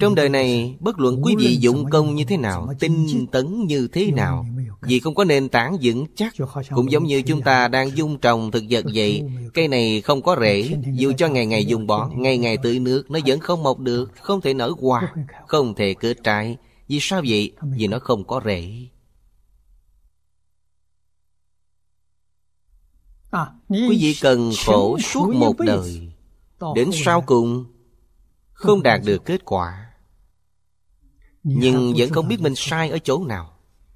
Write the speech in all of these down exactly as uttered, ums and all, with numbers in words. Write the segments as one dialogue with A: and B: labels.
A: Trong đời này, bất luận quý vị dụng công như thế nào, tinh tấn như thế nào, vì không có nền tảng vững chắc. Cũng giống như chúng ta đang dung trồng thực vật vậy. Cây này không có rễ, dù cho ngày ngày dùng bón, ngày ngày tưới nước, nó vẫn không mọc được, không thể nở hoa, không thể kết trái. Vì sao vậy? Vì nó không có rễ. Quý vị cần khổ suốt một đời, đến sau cùng không đạt được kết quả, nhưng vẫn không biết mình sai ở chỗ nào.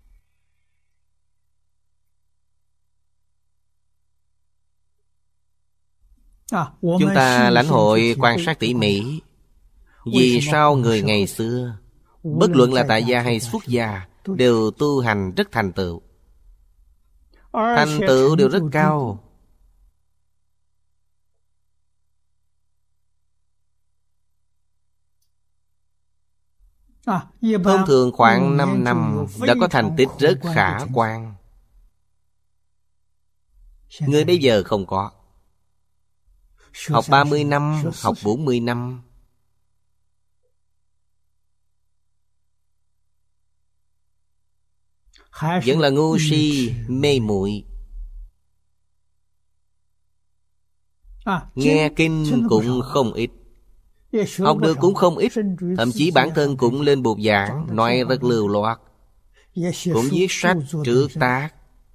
A: Chúng ta lãnh hội quan sát tỉ mỉ. Vì sao người ngày xưa, bất luận là tại gia hay xuất gia, đều tu hành rất thành tựu, thành tựu đều rất cao. Thông thường khoảng năm năm đã có thành tích rất khả quan. Người bây giờ không có. Học ba mươi năm, học bốn mươi năm, vẫn là ngu si, mê muội. Nghe kinh cũng không ít, học được cũng không ít. Thậm chí bản thân cũng lên bục giảng, nói rất lưu loát, cũng viết sách trước tác.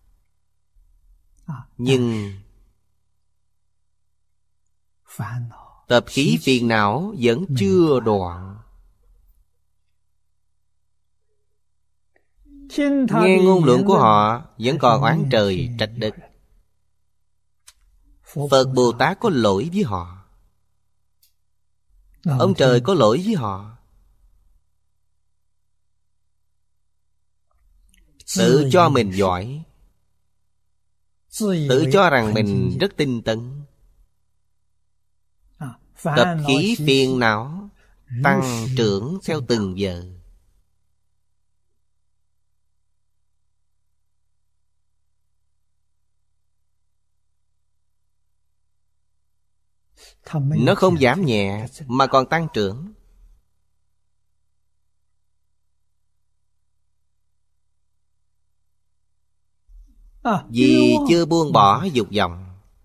A: Nhưng tập khí phiền não vẫn chưa đoạn. Nghe ngôn luận của họ vẫn còn oán trời trách đất. Phật Bồ Tát có lỗi với họ, ông trời có lỗi với họ. Tự cho mình giỏi, tự cho rằng mình rất tinh tấn. Tập khí phiền não tăng trưởng theo từng giờ. Nó không giảm nhẹ mà còn tăng trưởng. Vì chưa buông bỏ dục vọng.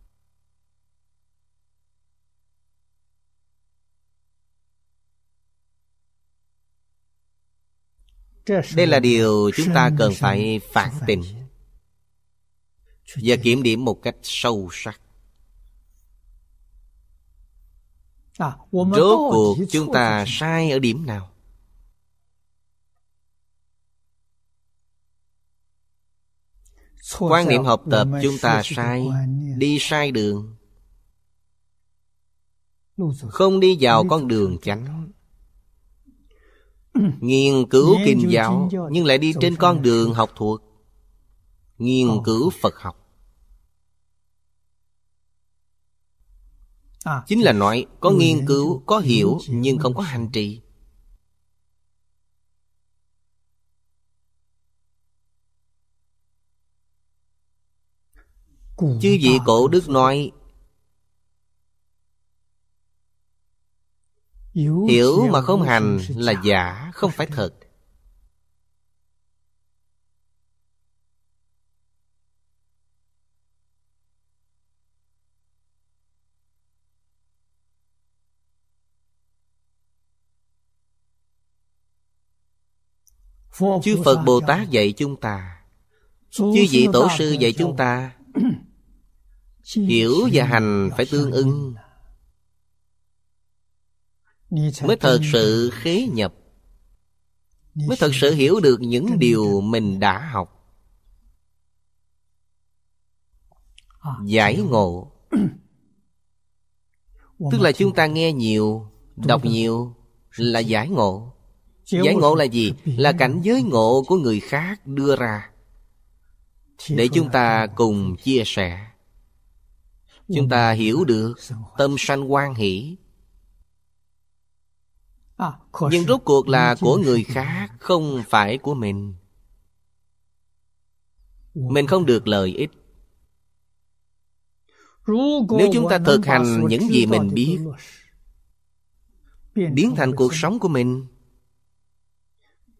A: Đây là điều chúng ta cần phải phản tỉnh và kiểm điểm một cách sâu sắc. Rốt cuộc chúng ta sai ở điểm nào? Quan niệm học tập chúng ta sai, đi sai đường, không đi vào con đường chánh. Nghiên cứu kinh giáo nhưng lại đi trên con đường học thuộc, nghiên cứu Phật học. Chính là nói có nghiên cứu, có hiểu nhưng không có hành trì. Chư vị cổ đức nói, hiểu mà không hành là giả, không phải thật. Chư Phật Bồ Tát dạy chúng ta, chư vị tổ sư dạy chúng ta, hiểu và hành phải tương ưng, mới thật sự khế nhập, mới thật sự hiểu được những điều mình đã học. Giải ngộ tức là chúng ta nghe nhiều, đọc nhiều là giải ngộ. Giải ngộ là gì? Là cảnh giới ngộ của người khác đưa ra để chúng ta cùng chia sẻ. Chúng ta hiểu được, tâm sanh hoan hỷ. Nhưng rốt cuộc là của người khác, không phải của mình. Mình không được lợi ích. Nếu chúng ta thực hành những gì mình biết, biến thành cuộc sống của mình,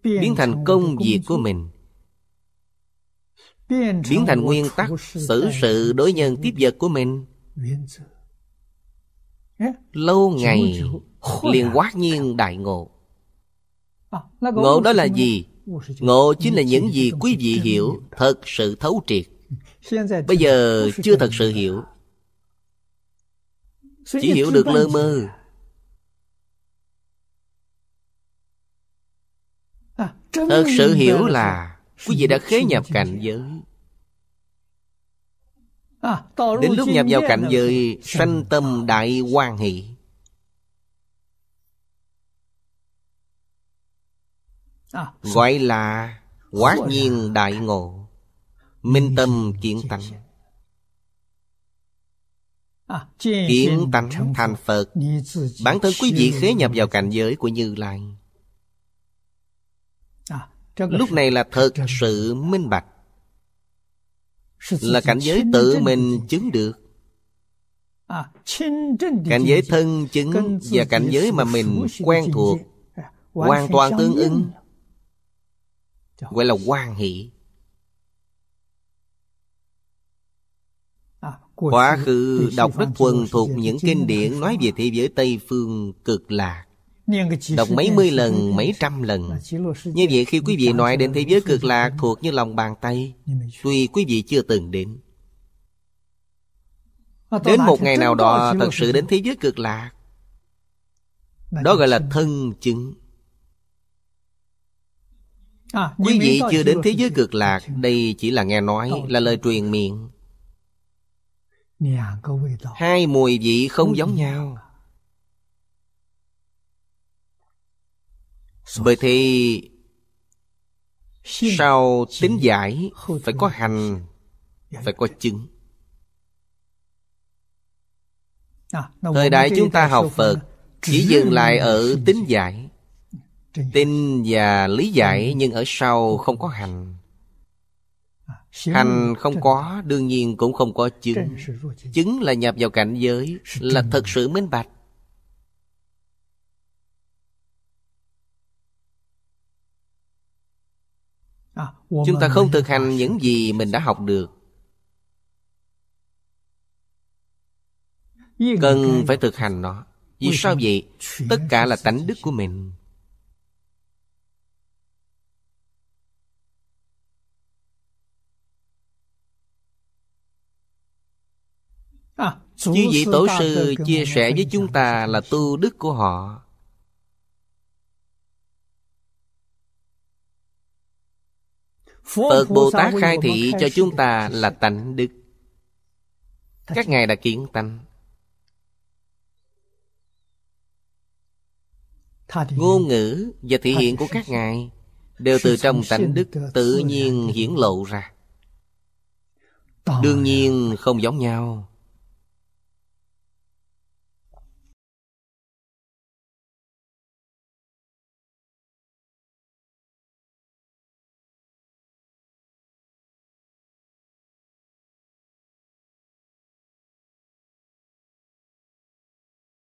A: biến thành công việc của mình, biến thành nguyên tắc xử sự đối nhân tiếp vật của mình. Lâu ngày liền hoát nhiên đại ngộ. Ngộ đó là gì? Ngộ chính là những gì quý vị hiểu thật sự thấu triệt. Bây giờ chưa thật sự hiểu, chỉ hiểu được lơ mơ. Thật sự hiểu là quý vị đã khế nhập cảnh giới. Đến lúc nhập vào cảnh giới, sanh tâm đại hoan hỷ. Gọi là hoát nhiên đại ngộ, minh tâm kiến tánh. Kiến tánh thành Phật. Bản thân quý vị khế nhập vào cảnh giới của Như Lai. Lúc này là thật sự minh bạch, là cảnh giới tự mình chứng được. Cảnh giới thân chứng và cảnh giới mà mình quen thuộc hoàn toàn tương ứng, gọi là hoan hỷ. Quá khứ đọc rất thuần thục những kinh điển nói về thế giới Tây Phương Cực Lạc, đọc mấy mươi lần, mấy trăm lần. Như vậy khi quý vị nói đến thế giới Cực Lạc thuộc như lòng bàn tay, tuy quý vị chưa từng đến. Đến một ngày nào đó thật sự đến thế giới Cực Lạc, đó gọi là thân chứng. Quý vị chưa đến thế giới Cực Lạc, đây chỉ là nghe nói, là lời truyền miệng. Hai mùi vị không giống nhau. Bởi thì sau tín giải phải có hành, phải có chứng. Thời đại chúng ta học Phật chỉ dừng lại ở tín giải, tin và lý giải, nhưng ở sau không có hành. Hành không có, đương nhiên cũng không có chứng. Chứng là nhập vào cảnh giới, là thật sự minh bạch. Chúng ta không thực hành những gì mình đã học được, cần phải thực hành nó. Vì sao vậy? Tất cả là tánh đức của mình. Chư vị tổ sư chia sẻ với chúng ta là tu đức của họ. Phật Bồ Tát khai thị cho chúng ta là tánh đức. Các ngài đã kiến tánh. Ngôn ngữ và thể hiện của các ngài đều từ trong tánh đức tự nhiên hiển lộ ra. Đương nhiên không giống nhau.